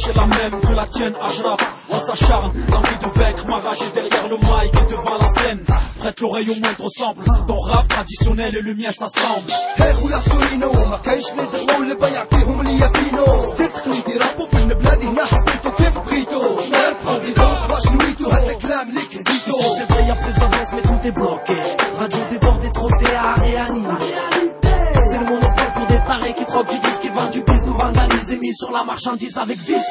est la même que la tienne, Ajraf. On s'acharne, l'envie de vaincre, ma rage est derrière le mic et devant la scène. Prête l'oreille au moindre sample, ton rap traditionnel et le mien s'assemble. Hey خويا سورينو ما كاينش اللي يدغمو اللي بيعطيهم ليا فينو. زيد تقليدي رابو في البلاد هنا حبيتو كيف بغيتو. مال بروفيدونس واش نويتو هاد الكلام اللي كهديتو. C'est vrai y'a plus d'avance mais tout est bloqué. Radio débordé, trotté à réanimer. C'est le monopole pour des tarés qui troquent du disque, qui vendent du bis, nous vandalisent et mis sur la marchandise avec vice.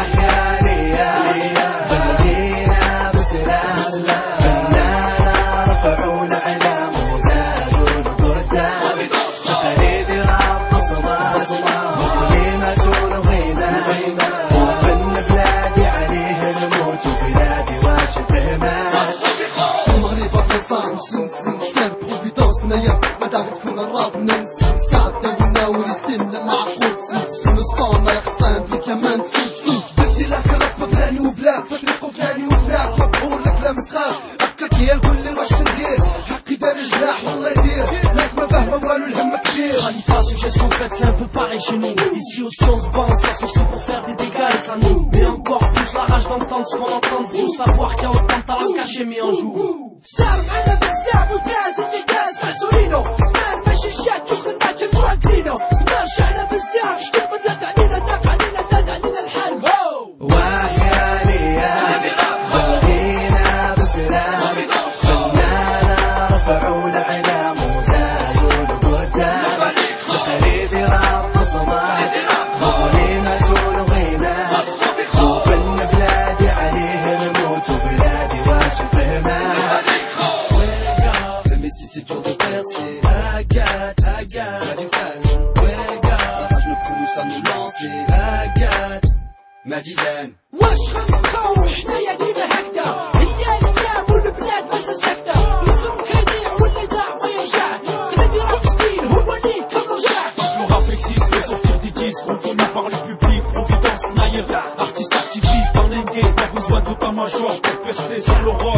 Suggestion faite, c'est un peu pareil chez nous. Ici aussi on se bat, on s'associe pour faire des dégâts et ça nous met encore plus la rage d'entendre ce qu'on entend de vous. Savoir qu'il y a autant de talent caché mis en joue. مدينة واش خنقاو حنايا ديما هكذا. هي الكلام والبلاد مازال ساكتة. الفم كيضيع والنداء ما يرجع. خليني روك ستيل هو اللي كم رجع. Le rap existe, fait sortir des disques reconnus par le public. Providence, Nayer, artiste activiste dans l'indé. Pas besoin de ta major pour percer sur le rock.